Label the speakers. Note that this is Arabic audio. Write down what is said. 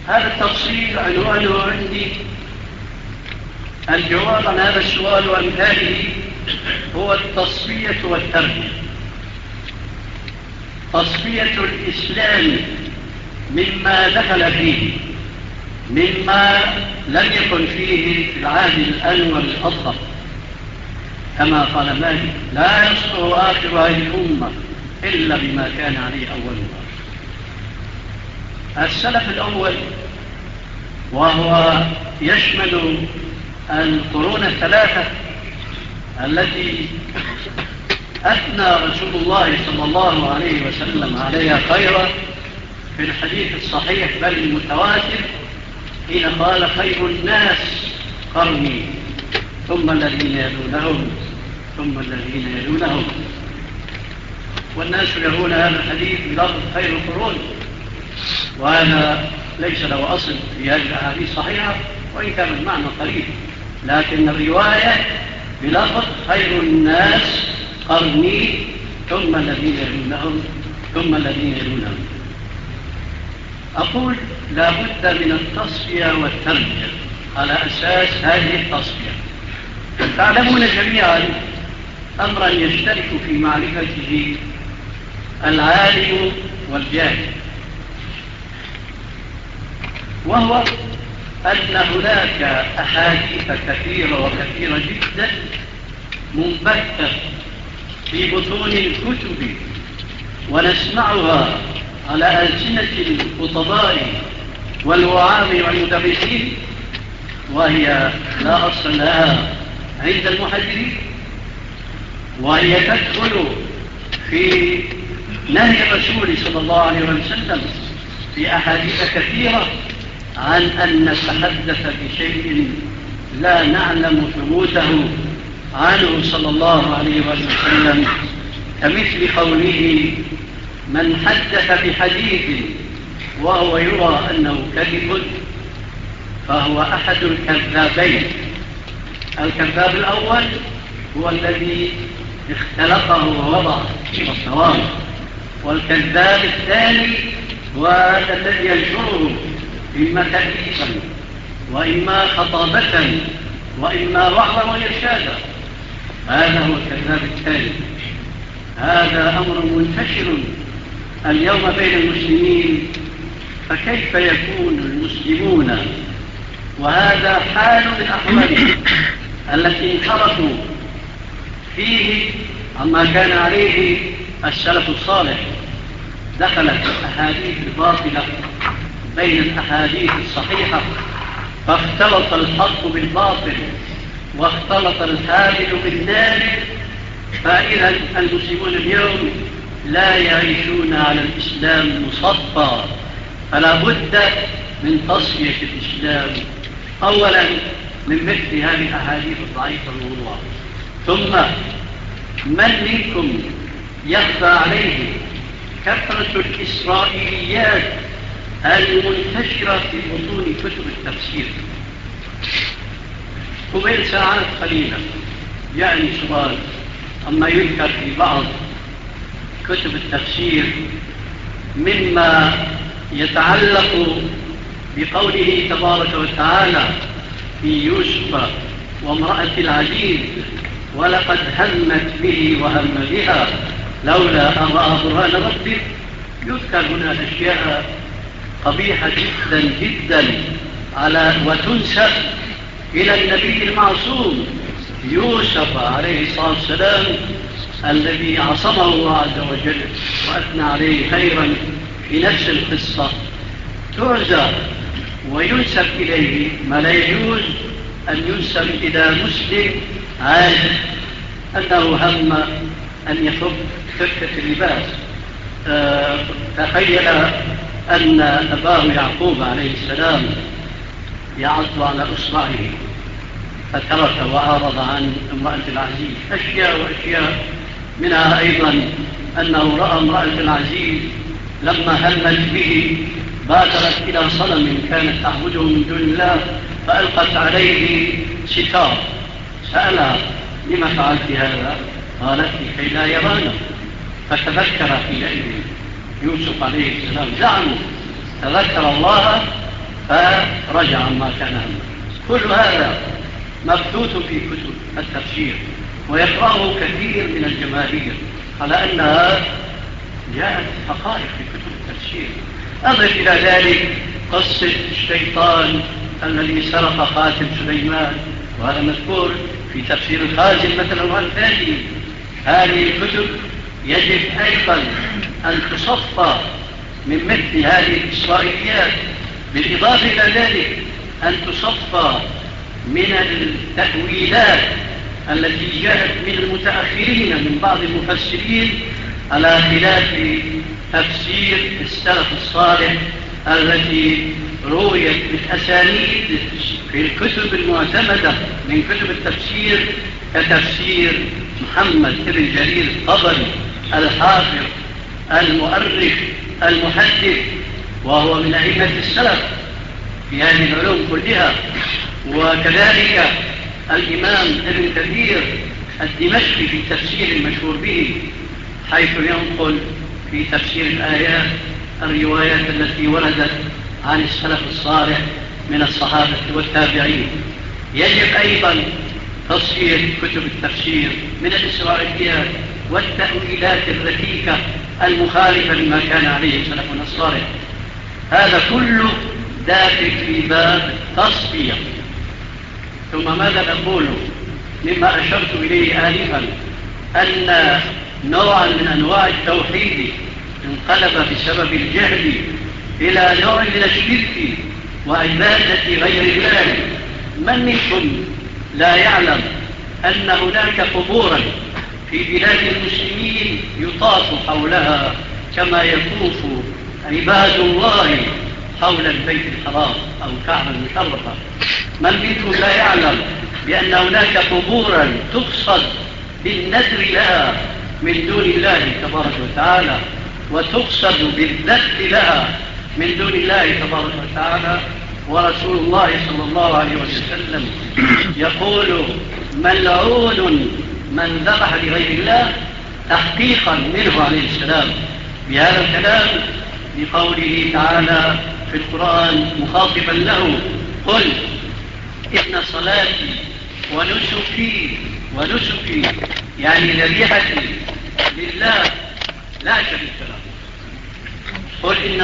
Speaker 1: هذا التفصيل عنوانه عندي الجواب عن هذا السؤال وأمثاله هو التصفية والتربية. تصفية الإسلام مما دخل فيه، مما لم يكن فيه في العهد الأنور الأفضل، كما قال مالك: لا يصلح آخر هذه الأمة إلا بما كان عليه أولها. السلف الأول، وهو يشمل القرون الثلاثة التي أثنى رسول الله صلى الله عليه وسلم عليها خيرا في الحديث الصحيح بل المتواتر، حين قال: خير الناس قرني ثم الذين يلونهم ثم الذين يلونهم. والناس يرون هذا الحديث بلفظ خير القرون، وهذا ليس له أصل في هذه الأحاديث الصحيحة، وإن كان المعنى قريب، لكن الرواية بلفظ خير الناس قرني ثم الذين يلونهم ثم الذين يلونهم. أقول لا بد من التصفية والتربية على أساس هذه التصفية. تعلمون جميعا أمرا يشترك في معرفته العالم والجاهل، وهو أن هناك أحاديث كثيرة وكثيرة جدا منبثة في بطون الكتب ونسمعها على ألسنة الخطباء والوعاظ والمدرسين، وهي لا أصل لها عند المحدثين، وهي تدخل في نهي الرسول صلى الله عليه وسلم في أحاديث كثيرة عن أن نتحدث بشيء لا نعلم ثبوته عنه صلى الله عليه وسلم، كمثل قوله: من حدث بحديث وهو يرى أنه كذب فهو أحد الكذابين. الكذاب الأول هو الذي اختلقه ووضع في الصواب، والكذاب الثاني هو الذي ينشره إما تأليفا وإما خطابة وإما وعظا وإرشادا. هذا هو الكذاب الثاني. هذا أمر منتشر اليوم بين المسلمين، فكيف يكون المسلمون وهذا حال من أحوالهم التي انحرفوا فيه عما كان عليه السلف الصالح؟ دخلت الأحاديث الباطلة بين الأحاديث الصحيحة، فاختلط الحق بالباطل واختلط الحامل بالنابل، فإذا المسلمون اليوم لا يعيشون على الإسلام مصفى. فلا بد من تصفية الإسلام أولا من مثل هذه الأحاديث الضعيفة الموضوعة. ثم من منكم يخفى عليه كثرة الإسرائيليات المنتشرة في بطون كتب التفسير؟ قبيل ساعات قليلة يعني سؤال أما يذكر في بعض كتب التفسير مما يتعلق بقوله تبارك وتعالى في يوسف وامرأة العزيز: ولقد همت به وهم بها لولا أن رأى برهان ربه. يذكر هنا أشياء قبيحة جدا جدا وتنسب إلى النبي المعصوم يوسف عليه الصلاة والسلام الذي عصمه الله عز وجل وأثنى عليه خيرا في نفس القصة. تعزى وينسب إليه ما لا يجوز أن ينسب إلى مسلم عادل، أنه هم أن يفك اللباس. تخيل أن أباه يعقوب عليه السلام يعض على إصبعه فترك وأعرض عن امرأة العزيز. أشياء وأشياء، منها أيضا أنه رأى امرأة العزيز لما همت به بادرت إلى صنم كانت تعبده من دون الله فألقت عليه ستار. سألها: لما فعلت هذا؟ قالت: لكي لا يرانا. فتذكر حينئذ يوسف عليه السلام، زعموا تذكر الله فرجع عما كان همه. كل هذا مبثوث في كتب التفسير ويقرأه كثير من الجماهير على أنها جاءت حقائق في كتب التفسير. أضف إلى ذلك قصة الشيطان الذي سرق خاتم سليمان، وهذا مذكور في تفسير الخازن مثلا وأمثاله. هذه الكتب يجب أيضا أن تصفى من مثل هذه الإسرائيليات، بالإضافة إلى ذلك أن تصفى من التأويلات التي جاءت من المتأخرين من بعض المفسرين على خلاف تفسير السلف الصالح التي رويت بالأسانيد في الكتب المعتمدة من كتب التفسير، كتفسير محمد بن جرير الطبري الحافظ المؤرخ المحدث، وهو من أئمة السلف في هذه العلوم كلها. وكذلك الإمام ابن كثير الدمشقي في التفسير المشهور به، حيث ينقل في تفسير الآيات الروايات التي وردت عن السلف الصالح من الصحابة والتابعين. يجب أيضا تصحيح كتب التفسير من الإسرائيليات والتأويلات الركيكة المخالفة لما كان عليه سلفنا الصالح. هذا كله داخل في باب تصفية. ثم ماذا نقول مما أشرت إليه آنفا، أن نوعا من أنواع التوحيد انقلب بسبب الجهل إلى نوع من الشرك وعبادة غير الله. من منكم لا يعلم أن هناك قبورا في بلاد المسلمين يطاف حولها كما يطوف عباد الله حول البيت الحرام أو الكعبة المشرفة؟ من منكم لا يعلم بأن هناك قبورا تقصد بالنذر لها من دون الله تبارك وتعالى، وتقصد بالذبح لها من دون الله تبارك وتعالى؟ ورسول الله صلى الله عليه وسلم يقول: ملعون من ذبح لغير الله، تحقيقا منه عليه السلام بهذا الكلام لقوله تعالى في القرآن مخاطبا له: قل إن صلاتي ونسكي يعني ذبيحتي لله لا شريك له. قل إن